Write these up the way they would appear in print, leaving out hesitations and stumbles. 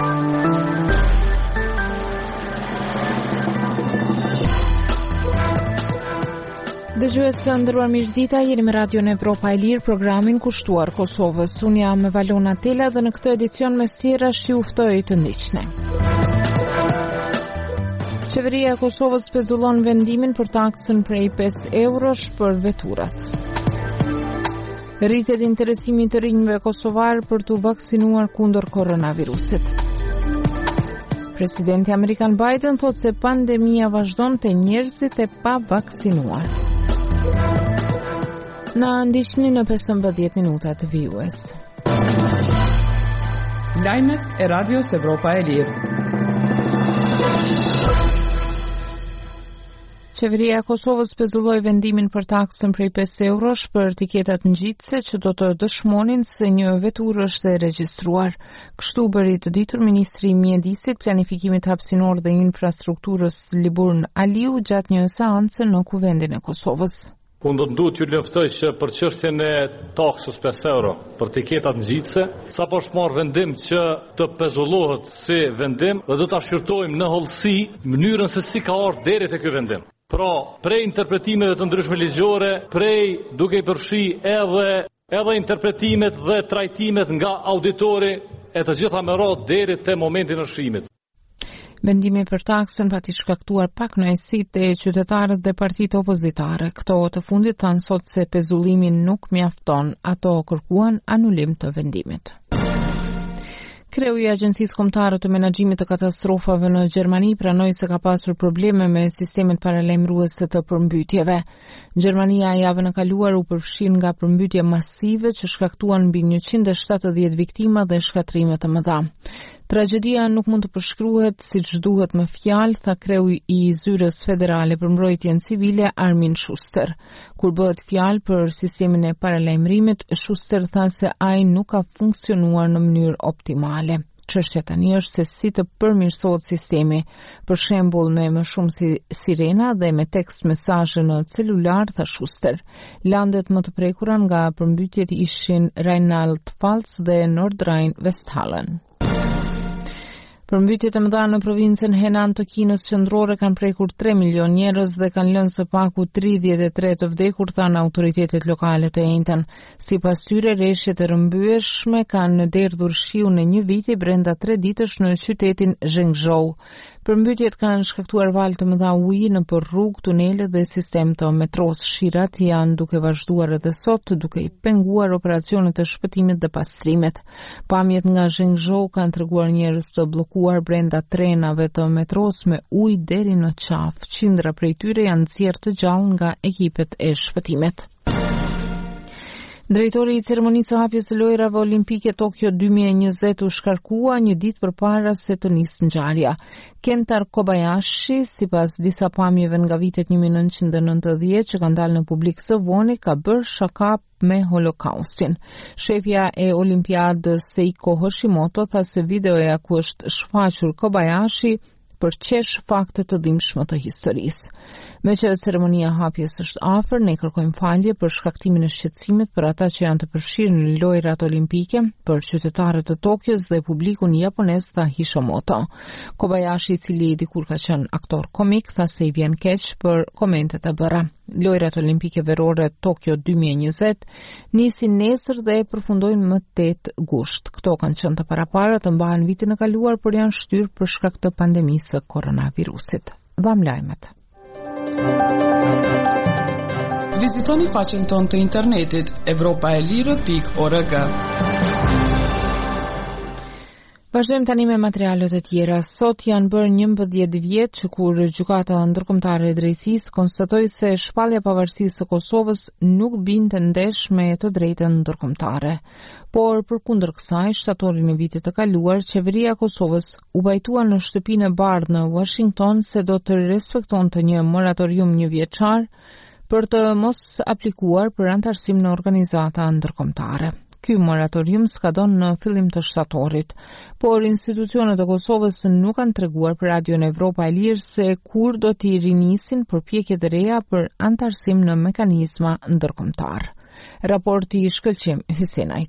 Dëgjues të nderuar, mirëdita, jeni me Radion Evropa e Lirë, programin kushtuar Kosovës. Unë jam Valona Tela dhe në këtë edicion mes tjerash ju ftoj të ndiqni. Qeveria e Kosovës pezullon vendimin për taksën prej 5 eurosh për veturat. Rritet interesimi të rinjve kosovar për të vaksinuar kundër koronavirusit. Presidenti Amerikan Biden thot se pandemia vazhdon te njerëzit e pa vaksinuar. Na ndiqni në 15 minuta të vijues. Lajmet e Radios Evropa e Lirë. Qeveria e Kosovës pezulloi vendimin për taksën prej 5 eurosh për tiketat ngjitse që do të dëshmonin se një veturë është e regjistruar. Kështu bëri të ditur ministri i mjedisit, planifikimit hapësinor dhe infrastrukturës Liburn Aliu gjatë një seance në Kuvendin e Kosovës. Unë do të duhet ju luftoj që për çështjen e taksës 5 euro për tiketat ngjitse, sapo është marrë vendim që të pezullohet si vendim dhe do ta shqyrtojmë në hollësi mënyrën se si ka ardhur deri te ky vendim. Pra, prej interpretimeve të ndryshme ligjore, prej duke i përfshi edhe interpretimet dhe trajtimet nga auditori e të gjitha me radhë deri te momenti i nështrimit. Vendimi për taksën pati shkaktuar pak kënaqësitë e qytetarëve dhe partitë opozitare. Këto të fundit thanë sot se pezullimi nuk mjafton, ato kërkuan anulim të vendimit. Kreu i Agjencisë Kombëtare të Menaxhimit të Katastrofave në Gjermani pranoi se ka pasur probleme me sistemet paralajmëruese të përmbytjeve. Gjermania javën e kaluar u përfshin nga përmbytje masive që shkaktuan mbi 170 viktima dhe shkatrime të mëdha. Tragjedia nuk mund të përshkruhet siç duhet me fjalë, tha kreu i Zyrës Federale për Mbrojtjen Civile Armin Schuster. Kur bëhet fjalë për sistemin e paralajmërimit, Schuster tha se ai nuk ka funksionuar në mënyrë optimale. Çështja tani është se si të përmirësohet sistemi, për shembull me më shumë sirena dhe me tekst mesazhe në celular, tha Schuster. Landet më të prekura nga përmbytjet ishin Rheinland-Pfalz dhe Nordrhein-Westfalen. Përmbytjet e mëdha në provincën Henan të Kinës qendrore kanë prekur 3 milion njerëz dhe kanë lënë së paku 33 të vdekur, thanë autoritetet lokale të njëjtën. Sipas tyre, rreshtet e rrëmbyeshme kanë derdhur shiu në një vit brenda 3 ditësh në qytetin Zhengzhou. Përmbytjet kanë shkaktuar valë të mëdha uji në për rrugë, tunele dhe sistem të metros. Shirat janë duke vazhduar edhe sot, duke i penguar operacionet e shpëtimit dhe pastrimet. Pamjet nga Zhengzhou kanë treguar njerëz të bllokuar brenda trenave të metros me ujë deri në qafë. Qindra prej tyre janë nxjerrë të gjallë nga ekipet e shpëtimit. Drejtori i ceremonisë së hapjes së lojrave olimpike Tokyo 2020 u shkarkua një ditë përpara se të nisë ngjarja. Kentar Kobayashi, sipas disa pamjeve nga vitet 1990 që kanë dalë në publik së voni, ka bërë shaka me Holokaustin. Shefja e Olimpiadës Seiko Hashimoto tha se videoja ku është shfaqur Kobayashi përqesh fakte të dhimbshme të historisë. Me që ceremonia hapjes është afër, ne kërkojmë falje për shkaktimin e shqetësimit për ata që janë të përfshirë në lojrat olimpike, për qytetarët e Tokios dhe publikun japonez, tha Hashimoto. Kobayashi, i cili dikur ka qenë aktor komik, tha se i vjen keq për komentet e bëra. Lojrat olimpike verore Tokyo 2020 nisin nesër dhe përfundojnë më 8 gusht. Këto kanë qenë të parapara të mbahen vitin e kaluar, por janë shtyrë për shkak të pandemisë së koronavirusit. Dham lajmet. Vizitoni faqen tonë të internetit evropaelire.org. Vazhdojmë tani me materialet e tjera. Sot janë bërë 11 vjet që kur Gjykata Ndërkombëtare e Drejtësisë konstatoi se shpallja e pavarësisë së Kosovës nuk binte ndesh me të drejtën ndërkombëtare. Por përkundër kësaj, shtatorin e vitit të kaluar, qeveria e Kosovës u bajtua në shtëpinë e bardhë në Washington se do të respektonte një moratorium një vjeçar për të mos aplikuar për antarësim në organizata ndërkombëtare. Ky moratorium skadon në fillim të shtatorit, por institucionet e Kosovës nuk kanë treguar për Radion Evropa e Lirë se kur do t'i rinisin përpjekjet e reja për antarësim në mekanizma ndërkombëtar. Raporti i Shkëlqim Hysenait.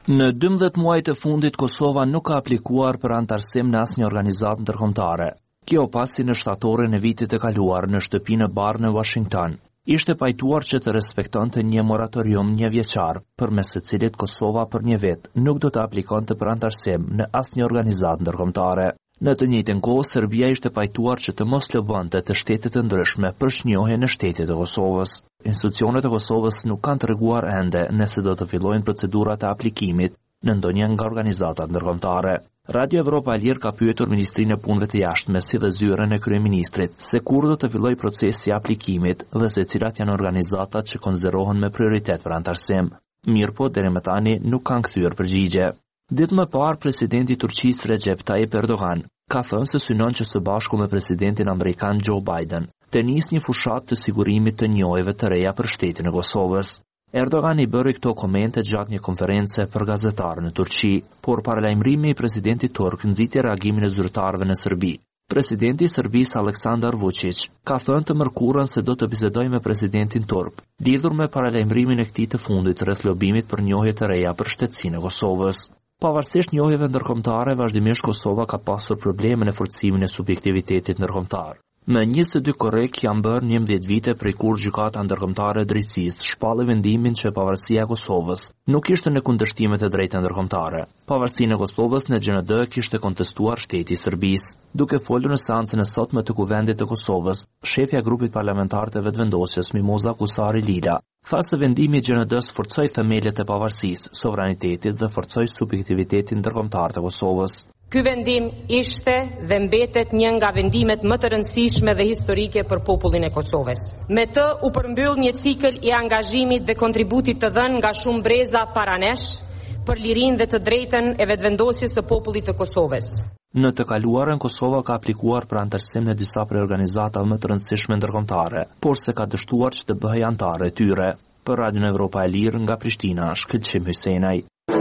Në 12 muajt e fundit, Kosova nuk ka aplikuar për antarësim në asnjë organizatë ndërkombëtare. Kjo pasi në shtatorin e vitit e kaluar në shtëpinë e barë në Washington, ishte pajtuar që të respektonte një moratorium një vjeçar, përmes së cilit Kosova për një vit nuk do të aplikonte për antarësim në asnjë organizatë ndërkombëtare. Në të njëjtën kohë, Serbia ishte pajtuar që të mos lëvonte të shtetet e ndryshme përshënjohje në shtetet e Kosovës. Institucionet e Kosovës nuk kanë treguar ende nëse do të fillojnë procedurat e aplikimit në ndonjë nga organizatat ndërkombëtare. Radio Evropa e Lirë ka pyetur Ministrinë e Punëve të Jashtme si dhe zyrën e kryeministrit se kur do të fillojë procesi i aplikimit dhe se cilat janë organizatat që konsiderohen me prioritet për antarësim. Mirëpo deri më tani nuk kanë kthyer përgjigje. Ditë më parë, presidenti i Turqisë Recep Tayyip Erdogan ka thënë se synon që së bashku me presidentin amerikan Joe Biden të nisë një fushat të sigurimit të njojeve të reja për shtetin e Kosovës. Erdogan i bëri këto komente gjatë një konference për gazetarë në Turqi, por paralajmërimi i presidentit turk nxiti reagimin e zyrtarëve në Serbi. Presidenti i Serbisë Aleksandar Vučić ka thënë të mërkurën se do të bisedojë me presidentin turk, lidhur me paralajmërimin e këtij të fundit rreth lobimit për njohje të reja për shtetësinë e Kosovës. Pavarësisht njohjeve ndërkombëtare, vazhdimisht Kosova ka pasur probleme në forcimin e subjektivitetit ndërkombëtar. Më 22 korrek janë bërë 11 vite prej kur gjykata ndërkombëtare e drejtësisë shpalli vendimin që pavarësia e Kosovës nuk ishte në kundërshtim me të drejtat ndërkombëtare. Pavarësinë e Kosovës në GND kishte kontestuar shteti i Serbisë. Duke folur në seancën e sotme të Kuvendit të Kosovës, shefja e grupit parlamentar të vetëvendosjes Mimoza Kusari Lila tha se vendimi i GND-s forcoi themelet e pavarësisë, sovranitetit dhe forcoi subjektivitetin ndërkombëtar të Kosovës. Ky vendim ishte dhe mbetet një nga vendimet më të rëndësishme dhe historike për popullin e Kosovës. Me të u përmbyll një cikël i angazhimit dhe kontributit të dhënë nga shumë breza para nesh për lirinë dhe të drejtën e vetëvendosjes së popullit të Kosovës. Në të kaluarën, Kosova ka aplikuar për antarësim në disa prej organizatave më të rëndësishme ndërkombëtare, por se ka dështuar që të bëhej anëtare e tyre. Për Radio Evropa e Lirë nga Prishtina, Shkëlqim Hysenaj.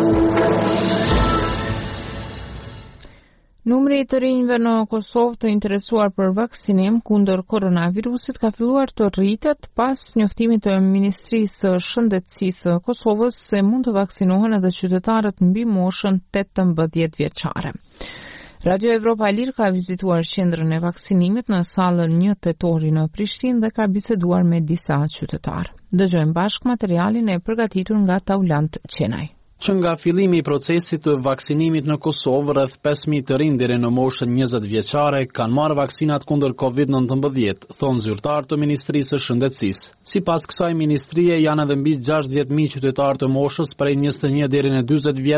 Numri i të rinjve në Kosovë të interesuar për vaksinim kundër koronavirusit ka filluar të rritet pas njoftimit të Ministrisë së Shëndetësisë së Kosovës se mund të vaksinohen edhe qytetarët mbi moshën 18 vjeçare. Radio Evropa e Lirë ka vizituar qendrën e vaksinimit në sallën 1 Tetori në Prishtinë dhe ka biseduar me disa qytetarë. Dëgjojmë bashkë materialin e përgatitur nga Taulant Qenaj. Që nga fillimi i procesit të vaksinimit në Kosovë, rreth 5.000 të rinj deri në moshën 20 vjeçare kanë marrë vaksinat kundër COVID-19, thonë zyrtar të Ministrisë së Shëndetësisë. Sipas kësaj ministrie janë edhe mbi 60.000 qytetarë të moshës prej 21 deri në 40 vjeç